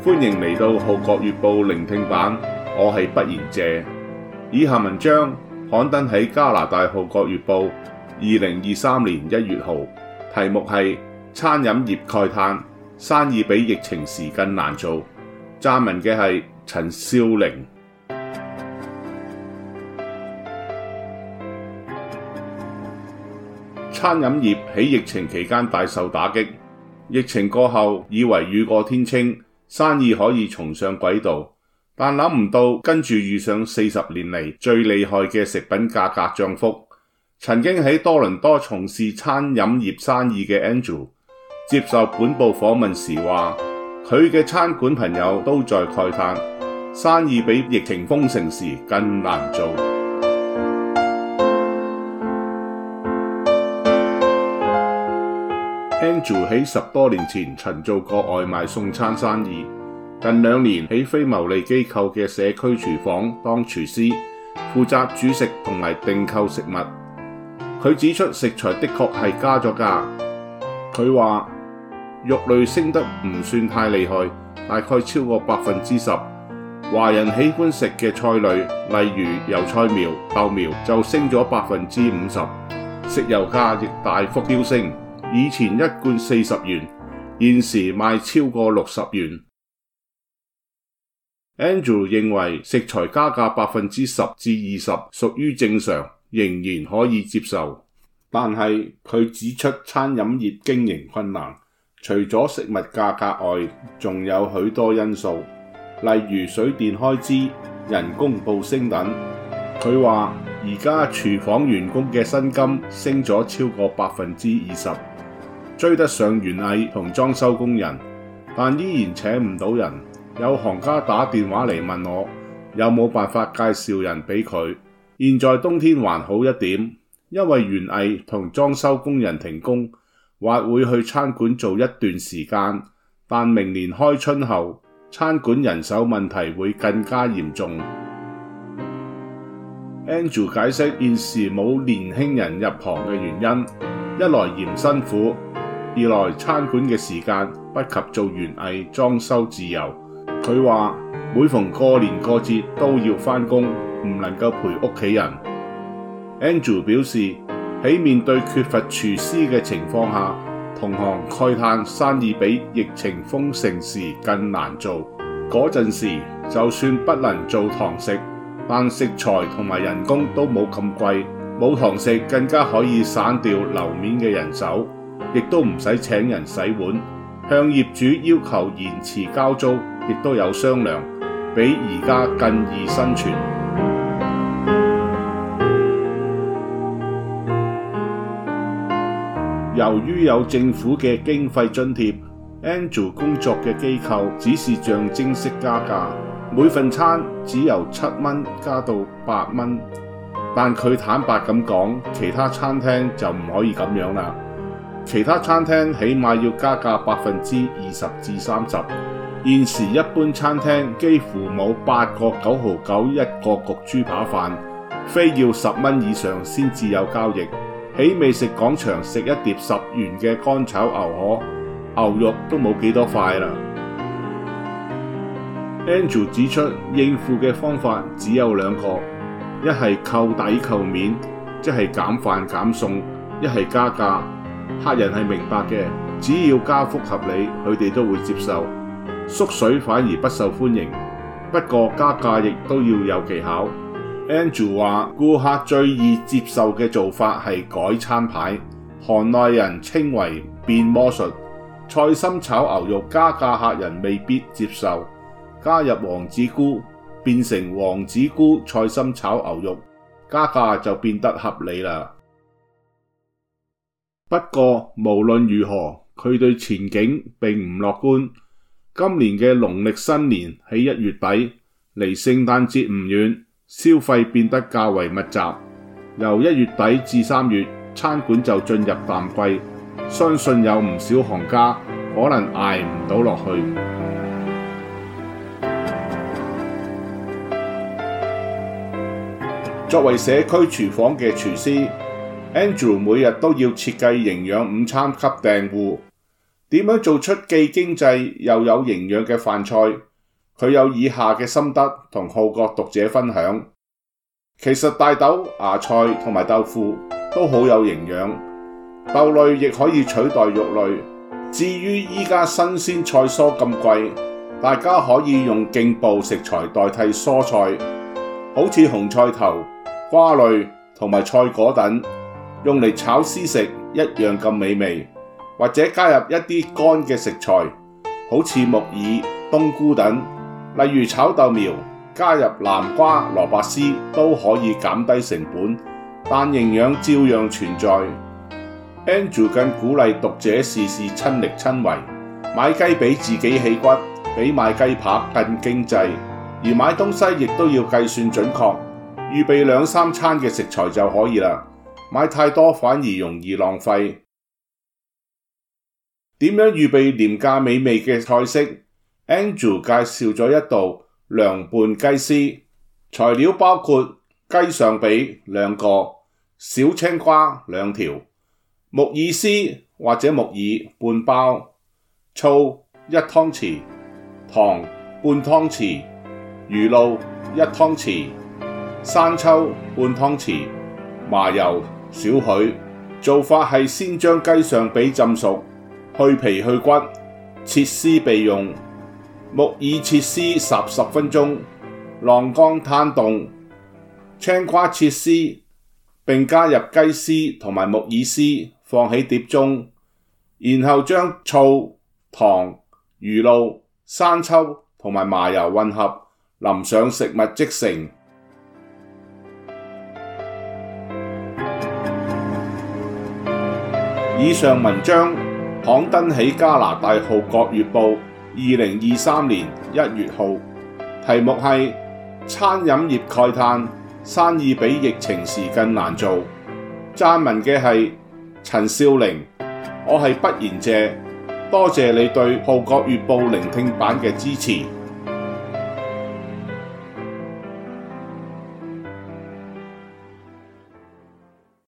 歡迎嚟到《號角月報》聆聽版，我係畢賢謝。以下文章刊登喺加拿大《號角月報》2023年1月號，題目係餐飲業慨嘆，生意比疫情時更難做。撰文嘅係陳少玲。餐飲業喺疫情期間大受打擊，疫情過後以為雨過天青，生意可以重上軌道，但諗唔到跟住遇上40年嚟最厲害嘅食品價格漲幅。曾經喺多倫多從事餐飲業生意嘅 Andrew 接受本報訪問時話，佢嘅餐館朋友都在慨嘆，生意比疫情封城時更難做。Andrew 喺10多年前曾做過外賣送餐生意，近2年喺非牟利機構嘅社區廚房當廚師，負責煮食同埋訂購食物。佢指出食材的確係加咗價。佢話肉類升得唔算太厲害，大概超過10%。華人喜歡食嘅菜類，例如油菜苗、豆苗就升咗50%，食油價亦大幅飆升。以前一罐40元，現時賣超過60元。Andrew 認為食材加價10%至20%屬於正常，仍然可以接受。但係佢指出餐飲業經營困難，除咗食物價格外，仲有許多因素，例如水電開支、人工暴升等。佢話而家廚房員工嘅薪金升咗超過20%。追得上園藝同裝修工人，但依然請唔到人。有行家打電話嚟問我，有冇辦法介紹人俾佢。現在冬天還好一點，因為園藝同裝修工人停工，或會去餐館做一段時間。但明年開春後，餐館人手問題會更加嚴重。Andrew 解釋現時冇年輕人入行嘅原因，一來嫌辛苦，二來餐館嘅時間不及做園藝裝修自由。佢話每逢過年過節都要返工，唔能夠陪屋企人。Andrew 表示喺面對缺乏廚師嘅情況下，同行慨嘆生意比疫情封城時更難做。嗰陣時就算不能做堂食，但食材同埋人工都冇咁貴，冇堂食更加可以省掉樓面嘅人手，亦都唔使請人洗碗，向業主要求延遲交租，亦都有商量，比而家更易生存。由於有政府嘅經費津貼， Andrew 工作嘅機構只是象徵式加價，每份餐只由7蚊加到8蚊。但佢坦白咁講，其他餐廳就唔可以咁樣啦。其他餐廳起碼要加價20%至30%，現時一般餐廳幾乎冇8個9毫9一個焗豬扒飯，非要10蚊以上先至有交易。喺美食廣場食一碟10元嘅乾炒牛河，牛肉都冇幾多塊啦。Andrew 指出應付嘅方法只有2個，一係扣底扣面，即係減飯減餸；一係加價。客人係明白嘅，只要加幅合理，佢哋都會接受。縮水反而不受歡迎。不過加價亦都要有技巧。Andrew 話顧客最易接受嘅做法係改餐牌，行內人稱為變魔術。菜心炒牛肉加價客人未必接受，加入黃子菇變成黃子菇菜心炒牛肉，加價就變得合理啦。不過無論如何，佢對前景並唔樂觀。今年嘅農曆新年喺1月底，離聖誕節唔遠，消費變得較為密集。由1月底至3月，餐館就進入淡季，相信有唔少行家可能捱唔到落去。作為社區廚房嘅廚師，Andrew 每日都要設計營養午餐給訂戶。 點樣做出既經濟又有營養嘅飯菜？佢有以下嘅心得同號角讀者分享。其實大豆、芽菜同埋豆腐都好有營養，豆類亦可以取代肉類。至於依家新鮮菜蔬咁貴，大家可以用勁部食材代替蔬菜，好似紅菜頭、瓜類同埋菜果等，用嚟炒絲食一樣咁美味。或者加入一啲乾嘅食材，好似木耳、冬菇等，例如炒豆苗，加入南瓜、蘿蔔絲都可以減低成本，但營養照樣存在。Andrew 更鼓勵讀者事事親力親為，買雞俾自己起骨，比買雞扒更經濟，而買東西亦都要計算準確，預備2-3餐嘅食材就可以啦，買太多反而容易浪費。點樣預備廉價美味嘅菜式？ Andrew 介紹咗一道涼拌雞絲，材料包括雞上髀2個、小青瓜2條、木耳絲或者木耳半包、醋1湯匙、糖半湯匙、魚露1湯匙、生抽半湯匙、麻油少許。做法係先將雞上髀浸熟，去皮去骨，切絲備用。木耳切絲烚10分鐘，晾乾攤凍。青瓜切絲，並加入雞絲同埋木耳絲，放喺碟中，然後將醋、糖、魚露、生抽同埋麻油混合，淋上食物即成。以上文章刊登喺加拿大《號角月報》2023年1月號，題目係餐飲業慨嘆生意比疫情時更難做。撰文嘅係陳少玲，我係不言謝，多謝你對《號角月報》聆聽版嘅支持。